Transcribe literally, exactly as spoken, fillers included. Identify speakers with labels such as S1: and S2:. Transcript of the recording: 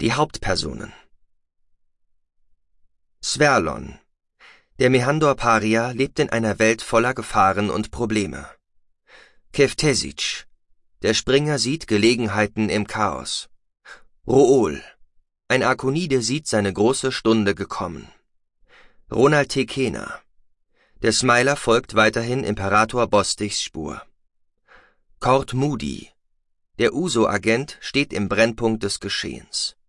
S1: Die Hauptpersonen: Sverlon. Der Mehandor-Paria lebt in einer Welt voller Gefahren und Probleme. Keftesic. Der Springer sieht Gelegenheiten im Chaos. Rool. Ein Arkonide sieht seine große Stunde gekommen. Ronald Tekena. Der Smiler folgt weiterhin Imperator Bostichs Spur. Kord Moody. Der Uso-Agent steht im Brennpunkt des Geschehens.